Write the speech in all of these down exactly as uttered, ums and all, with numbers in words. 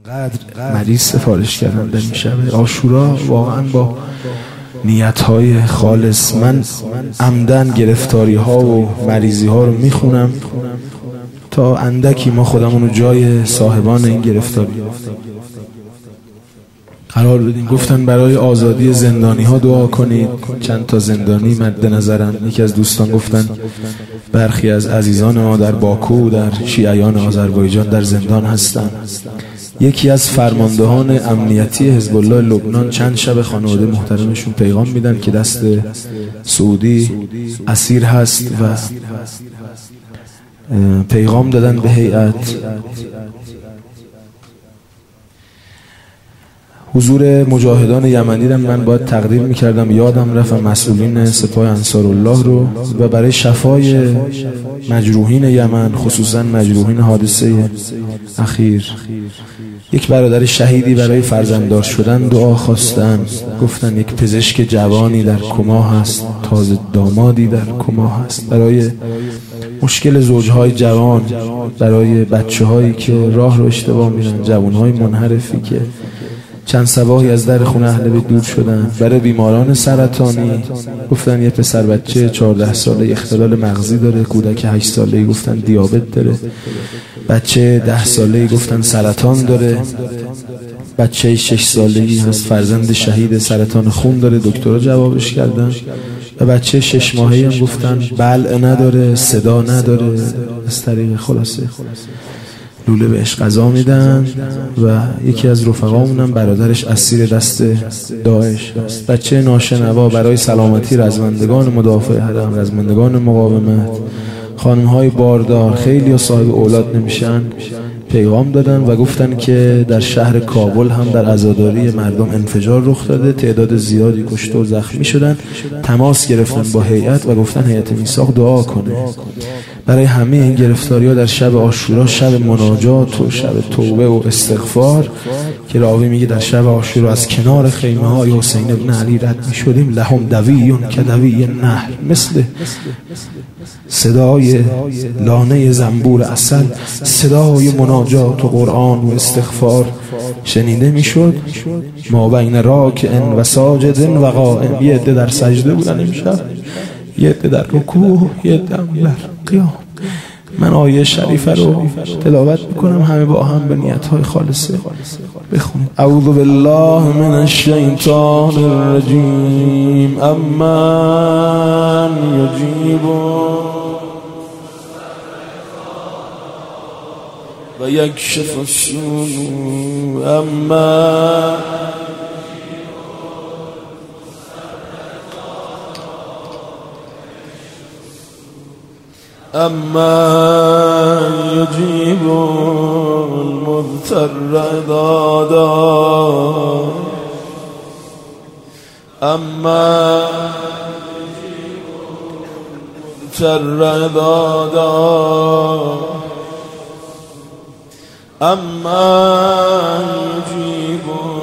مریض سفارش کردن در این شب عاشورا، واقعا با نیت‌های خالص. من عمدن گرفتاری ها و مریضی ها رو میخونم تا اندکی ما خودمون رو جای صاحبان این گرفتاری قرار بدیم. گفتن برای آزادی زندانی ها دعا کنید. چند تا زندانی مد نظرن. یکی از دوستان گفتن برخی از عزیزان ما در باکو در شیعیان آذربایجان در زندان هستند. یکی از فرماندهان امنیتی حزب الله لبنان چند شب خانواده محترمشون پیغام میدن که دست سعودی اسیر هست و پیغام دادن به هیئت. حضور مجاهدان یمنی رو من باید تقدیر میکردم، یادم رفت، مسئولین سپاه انصارالله رو، و برای شفای مجروحین یمن، خصوصا مجروحین حادثه اخیر. یک برادر شهیدی برای فرزنددار شدن دعا خواستن. گفتن یک پزشک جوانی در کما هست، تازه دامادی در کما هست. برای مشکل زوجهای جوان، برای بچه هایی که راه رو اشتباه میرن، جوانهای منحرفی که چند صباحی از در خونه اهل بیت دور شدن. برای بیماران سرطانی گفتن یه پسر بچه چهارده ساله اختلال مغزی داره، کودک هشت ساله گفتن دیابت داره، بچه ده ساله گفتن سرطان داره، بچه شش ساله‌ای هست فرزند شهید سرطان خون داره، دکترها جوابش کردن، و بچه شش ماهه‌ای هم گفتن بلع نداره، صدا نداره. از طریق خلاصه لوله بهش غذا میدن و یکی از رفقامونم برادرش اسیر دست داعش است. بچه ناشنوا برای سلامتی رزمندگان مدافع حرم، رزمندگان مقاومت، خانم‌های باردار، خیلی ها صاحب اولاد نمیشن، پیغام دادن و گفتن که در شهر کابل هم در عزاداری مردم انفجار رخ داده، تعداد زیادی کشته و زخمی شدن. تماس گرفتن با هیئت و گفتن هیئت میثاق دعا کنه برای همه این گرفتاری‌ها در شب عاشورا، شب مناجات و شب توبه و استغفار، که راوی میگه در شب عاشورا از کنار خیمه‌های حسین ابن علی رد می‌شدیم، لهم دویون کدوی نهر، مثل صدای لانه زنبور عسل، صدای مناجات و قرآن و استغفار شنیده میشد. ما بین راکع و ساجد و قائم، یه عده در سجده بودن امشب، یه عده در رکوع، یه عده در قیام. من آیه شریفه رو تلاوت میکنم، همه با هم به نیت‌های خالصه بخونید. اعوذ بالله من الشیطان الرجیم. امن یجیب و یکشف السوء، امن أما يجيب المضطر إذا دعا، أما يجيب المضطر إذا دعا، أما يجيب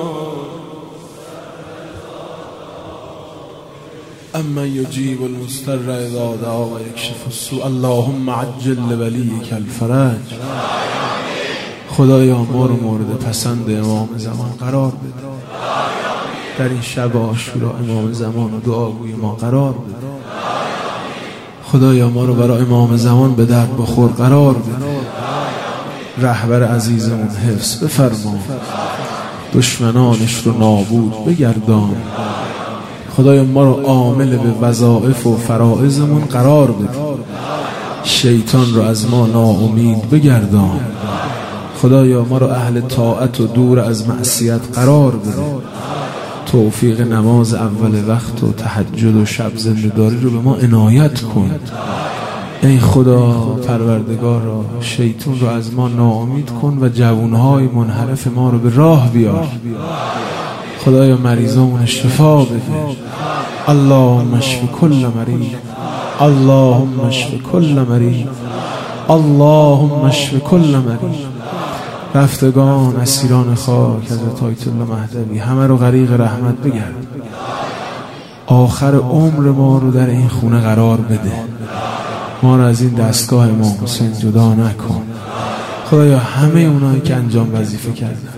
أما يجيب المضطر إذا دعا ويكشف السوء. اللهم عجل لوليك الفرج. خدایا ما رو مورد پسند امام زمان قرار بده. در این شب عاشورا امام زمان و دعاگوی ما قرار بده. خدایا ما رو برای امام زمان به درد بخور قرار بده. رهبر عزیزمون حفظ بفرما، دشمنانش رو نابود بگردان. خدایا ما رو عامل به وظایف و فرائضمون قرار بده. شیطان رو از ما ناامید بگردان. خدایا ما رو اهل طاعت و دور از معصیت قرار بده. توفیق نماز اول وقت و تهجد و شب زنده‌داری رو به ما عنایت کن. ای خدا پروردگارا، شیطان رو از ما ناامید کن و جوانهای منحرف ما رو به راه بیار. خدایا مریضامون شفا بده. اللهم اشف کل مریض، اللهم اشف کل مریض، اللهم اشف کل مریض. رفتگان اسیران خاک حضرت آیت الله مهدوی همه رو غریق رحمت بگرد. آخر عمر ما رو در این خونه قرار بده. ما رو از این دستگاه امام حسین جدا نکن. خدایا همه اونایی که انجام وظیفه کردن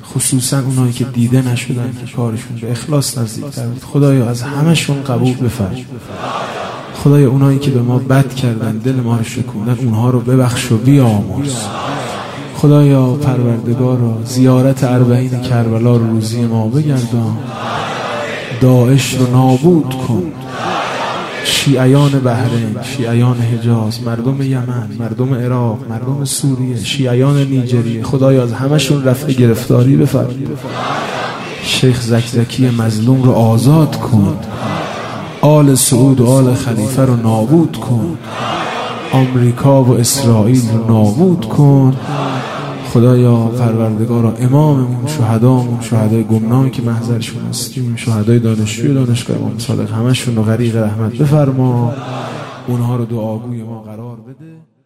خصوصا اونایی که دیده نشدن که کارشون به اخلاص نزدیک‌تر بود. خدایا از همشون قبول بفرما. خدایا اونایی که به ما بد کردن، دل ما رو شکوندن، اونها رو ببخش و بیامرز. خدایا پروردگارا زیارت اربعین کربلا رو روزی ما بگردان، داعش رو نابود کن، شیعیان بحرین، شیعیان حجاز، مردم یمن، مردم عراق، مردم سوریه، شیعیان نیجریه، خدایا از همشون رفع گرفتاری بفرما. شیخ زکزکی مظلوم رو آزاد کن، آل سعود و آل خلیفه رو نابود کن، آمریکا و اسرائیل رو نابود کن. خدایا پروردگارا اماممون، شهدامون، شهدای گمنامی که محضرشون هستیم، شهدای دانشجوی دانشگاه امام صادق، همشون رو غریق رحمت بفرما، اونها رو دعاگوی ما قرار بده.